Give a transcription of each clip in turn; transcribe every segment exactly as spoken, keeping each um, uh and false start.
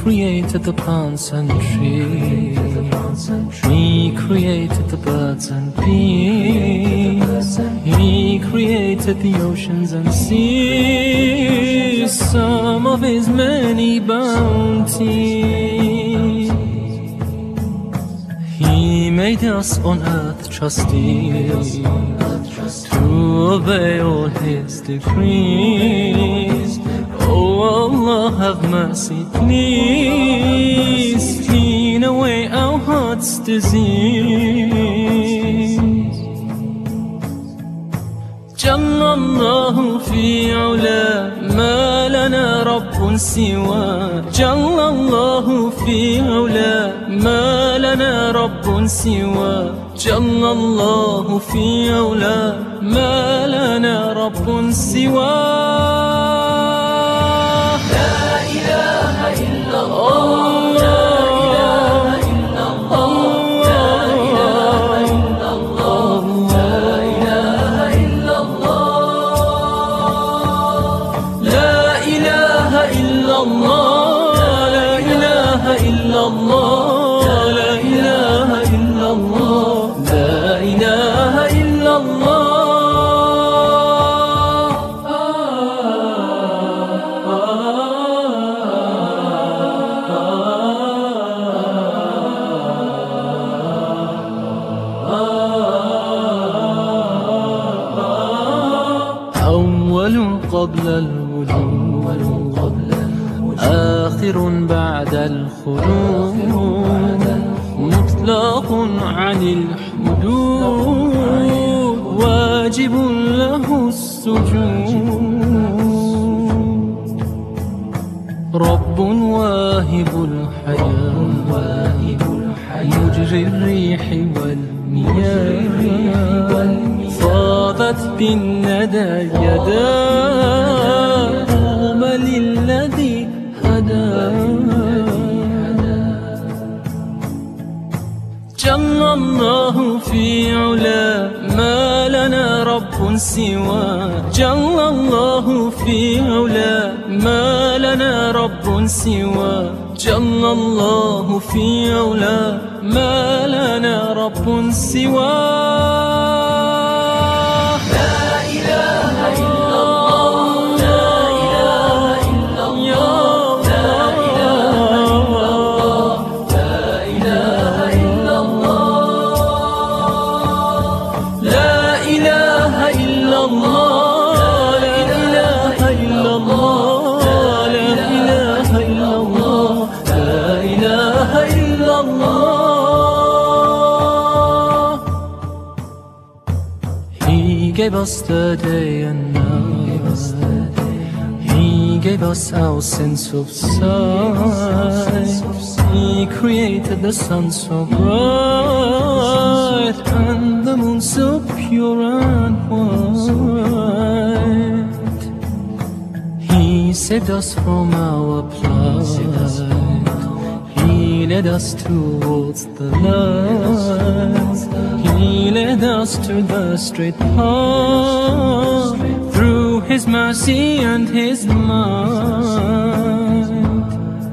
created the plants and trees. He created the birds and bees. He created the oceans and seas, some of his many bounties. He made us on earth trustees to obey all his decrees. Oh Allah, have mercy, please. Clean away our heart's disease. جل الله في علا، ما لنا رب سوى. جل الله في علا، ما لنا رب سوى. جل الله في علا، ما لنا رب سوى. قبل الوجود، آخر بعد الخلود، مطلق عن الحدود، واجب له السجود. رب واهب الحياة، مجري الريح والمياه، فاضت بالندى يداه، قوم للذي هداه. جل الله في علا، ما لنا رب سوى. جل الله في علا، ما لنا رب سوى. جل الله في علا، ما لنا رب سوى. He gave us the day and night. He gave us our sense of sight. He created the sun so bright and the moon so pure and white. He saved us from our plight. He led us towards the light. He led us to the straight path, through His mercy and His might.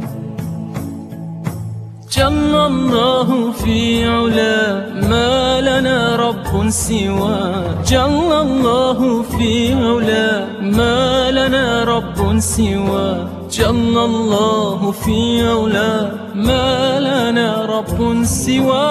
جل الله في علا، ما لنا رب سوى. جل الله في علا، ما لنا رب سوى. جل الله في علا، ما لنا رب سوى.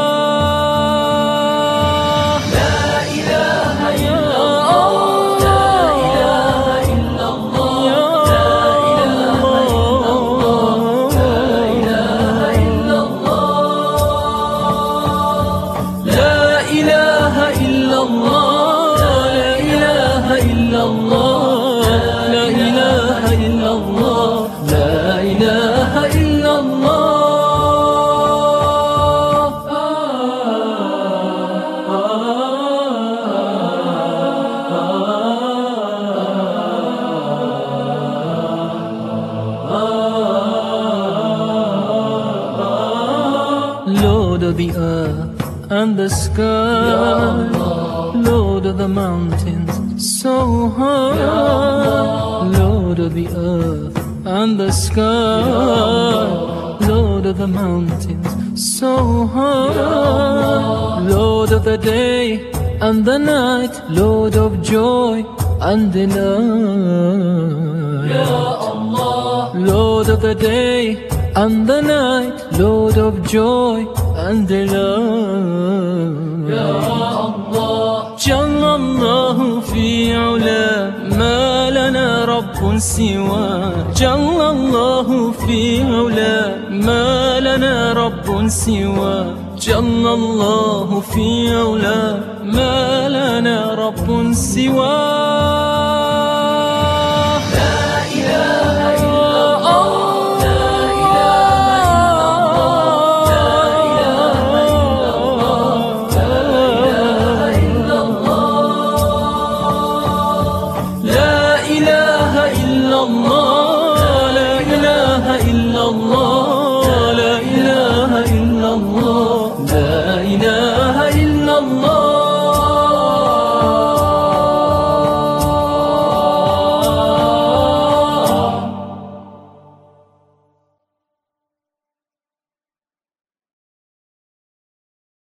Lord of the earth and the sky, Lord of the mountains so high, Lord of the earth and the sky, Lord of the mountains so high, Lord of the day and the night, Lord of joy and delight. Ya Allah, Lord of the day and the night, Lord of joy and delight. Ya Allah, Jalla Allahu fi ula, ma lana rabbun siwa. Jalla Allahu fi ula, ma lana rabbun siwa. Jalla Allahu fi ula, ما لنا رب سواه.